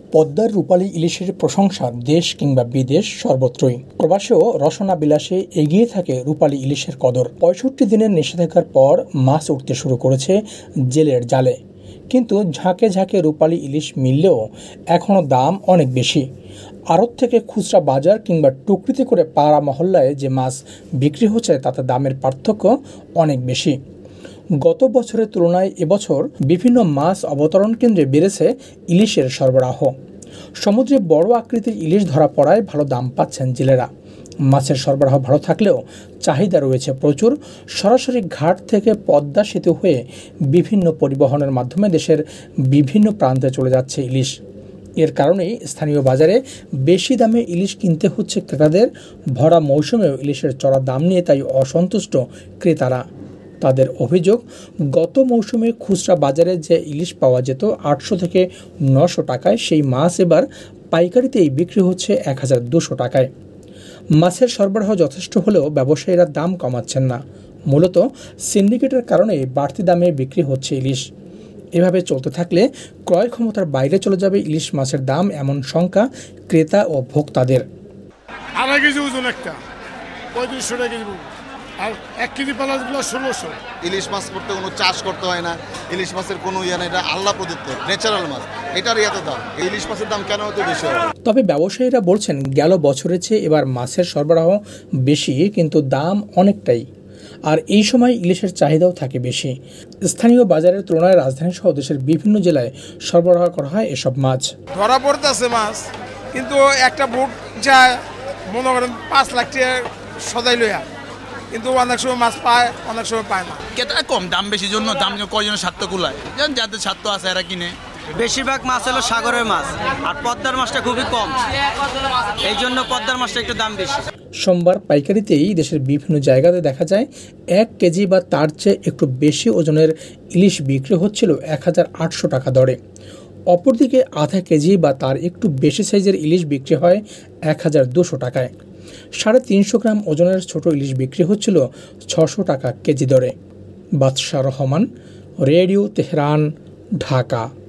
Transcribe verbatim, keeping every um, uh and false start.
পদ্মার রূপালী ইলিশের প্রশংসা দেশ কিংবা বিদেশ সর্বত্রই। প্রবাসেও রসনা বিলাসে এগিয়ে থাকে রূপালী ইলিশের কদর। পঁয়ষট্টি দিনের নিষেধাজ্ঞার পর মাছ উঠতে শুরু করেছে জেলের জালে, কিন্তু ঝাঁকে ঝাঁকে রূপালী ইলিশ মিললেও এখনও দাম অনেক বেশি। আড়ত থেকে খুচরা বাজার কিংবা টুকরিতে করে পাড়া মহল্লায় যে মাছ বিক্রি হচ্ছে তাতে দামের পার্থক্য অনেক বেশি। গত বছরের তুলনায় এবছর বিভিন্ন মাছ অবতরণ কেন্দ্রে বেড়েছে ইলিশের সরবরাহ। সমুদ্রে বড় আকৃতির ইলিশ ধরা পড়ায় ভালো দাম পাচ্ছেন জেলেরা। মাছের সরবরাহ ভালো থাকলেও চাহিদা রয়েছে প্রচুর। সরাসরি ঘাট থেকে পদ্মা সেতু হয়ে বিভিন্ন পরিবহনের মাধ্যমে দেশের বিভিন্ন প্রান্তে চলে যাচ্ছে ইলিশ। এর কারণেই স্থানীয় বাজারে বেশি দামে ইলিশ কিনতে হচ্ছে ক্রেতাদের। ভরা মৌসুমেও ইলিশের চড়া দাম নিয়ে তাই অসন্তুষ্ট ক্রেতারা। তাদের অভিযোগ, গত মৌসুমে খুচরা বাজারে যে ইলিশ পাওয়া যেত আটশো থেকে নশো টাকায়, সেই মাছ এবার পাইকারিতেই বিক্রি হচ্ছে এক হাজার দুশো টাকায়। মাছের সরবরাহ যথেষ্ট হলেও ব্যবসায়ীরা দাম কমাচ্ছেন না। মূলত সিন্ডিকেটের কারণে বাড়তি দামে বিক্রি হচ্ছে ইলিশ। এভাবে চলতে থাকলে ক্রয় ক্ষমতার বাইরে চলে যাবে ইলিশ মাছের দাম, এমন শঙ্কা ক্রেতা ও ভোক্তাদের। আড়াই কেজি ওজন একটা পঁয়ত্রিশশো টাকা কেজি, আর এক কেজি পালাসগুলো ষোলোশো। ইলিশ মাছ করতে কোনো চাষ করতে হয় না, ইলিশ মাছের কোনো ইয়ে না, এটা আল্লাহ প্রদত্ত ন্যাচারাল মাছ, এটারই এত দাম। ইলিশ মাছের দাম কেন এত বেশি হবে? তবে ব্যবসায়ীরা বলছেন গেল বছরের চেয়ে এবার মাছের সরবরাহ বেশি, কিন্তু দাম অনেকটাই। আর এই সময় ইলিশের চাহিদাও থাকে বেশি। স্থানীয় বাজারের তুলনায় রাজধানী সহ দেশের বিভিন্ন জেলায় সরবরাহ করা হয় এসব মাছ। ধরা পড়তেছে মাছ, কিন্তু একটা বোট যায় মনে করেন পাঁচ লাখ টাকা সদাই লইয়া, কিন্তু অনেক সময় মাছ পায়, অনেক সময় পায় না। কেটা কম দাম বেশির জন্য দাম কয়জন স্বার্থ কুলায়, যাদের স্বার্থ আছে এরা কিনে। বেশিরভাগ মাছ হলো সাগরের মাছ, আর পদ্মার মাছটা খুবই কম, এই জন্য পদ্মার মাছটা একটু দাম বেশি। সোমবার পাইকারিতেই দেশের বিভিন্ন জায়গাতে দেখা যায় এক কেজি বা তার চেয়ে একটু বেশি ওজনের ইলিশ বিক্রি হচ্ছিল এক হাজার আটশো টাকা দরে। অপরদিকে আধা কেজি বা তার একটু বেশি সাইজের ইলিশ বিক্রি হয় এক হাজার দুশো টাকায়। সাড়ে তিনশো গ্রাম ওজনের ছোট ইলিশ বিক্রি হচ্ছিল ছশো টাকা কেজি দরে। Badsha Rahman, radio Tehran, Dhaka.